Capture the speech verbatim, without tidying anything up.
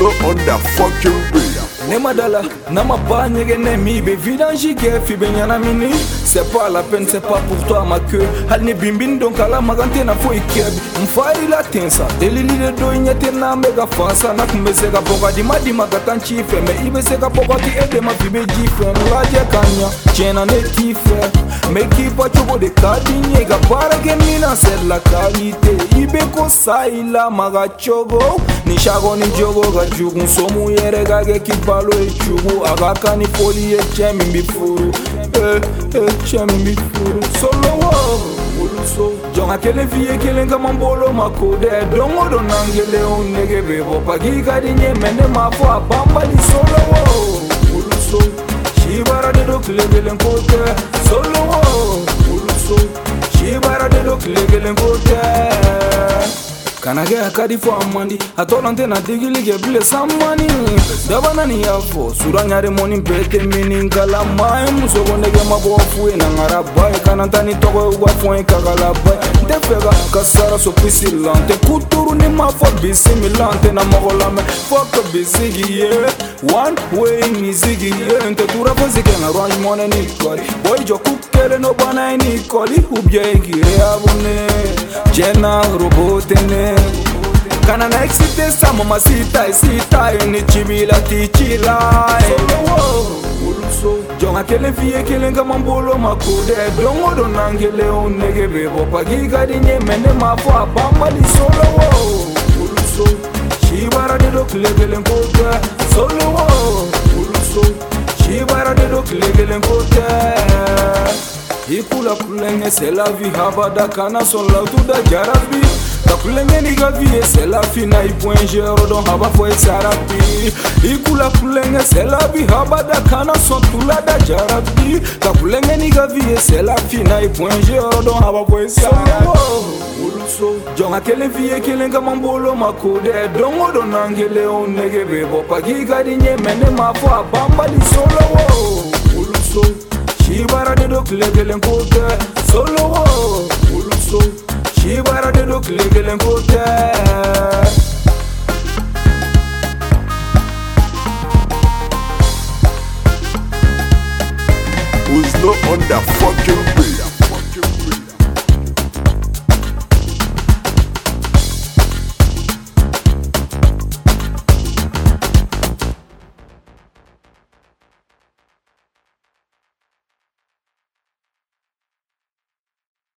not on the fucking beat. Nemadala, nama pas n'yé mi be vidange fi benyana mini. C'est pas la peine, c'est pas pour toi ma queue. Hal ni bimbin donc à la magante na fo ikebi. Mfari la tensa, delili de do nyete na mega fansa. Na kumbeseka poka di ma di magatan chife. Me ibeseka poka ti ede ma fi be jife. Mulaje kanya, chena ne tife. Me kipa chobo de kadinye ga para que mina ser la qualité. Ibe ko saila maga chogo. Ni shago ni jogo ga jugun somu yere ga ge kibalo e chugu agaka ni poli e chemi mifuru eh eh chemi mifuru solo wo uluso jonga kele vie kele ngama mbolo makode dongo do nangele onege bebo pagiga dinye mene mafo abamba ni solo wo uluso shibara de do klegele nkote solo wo uluso shibara de do klegele nkote Kanage akadi fo amandi atolante na digili ge bile samani dabana ni yafo suranyare moni pete mini ngala mai musogonde ge mabofu na ngaraba kananta ni togo ugwa fo kagala ba ndefega kasara so pisilante kuturu ni mafo bisimilante na mogolame fuck bisigi ye one way mizigi ye nte tura fo zige na range mone ni koli boy jo kukele no bana ni koli ubye ngire abune jena robotene Kana na excite sa mama sita sita ni chibila tichila solo wo uluso jonga kele vie kele ngama mbolo makode dongo do nangele onege bebo pagiga dinye mene mafo abamba li solo wo uluso shibara de do klegele nkote solo wo uluso shibara de do klegele nkote Ikula kulenge c'est la vie habada kana son la tout da jarabi Kulenge ni gavie c'est la finale point zéro donc haba foi sarapi Ikula kulenge c'est la vie habada kana son tout la da jarabi Kulenge ni gavie c'est la finale point zéro donc haba foi sarapi Uluso jonga kele vie kele ngama mbolo makode dongo do nangele onege bebo pagiga dinye mene mafo abamba li solo wo Uluso Shibara de do klegele nkote solo wo uluso Shibara de do klegele nkote Who's not on the fucking beat?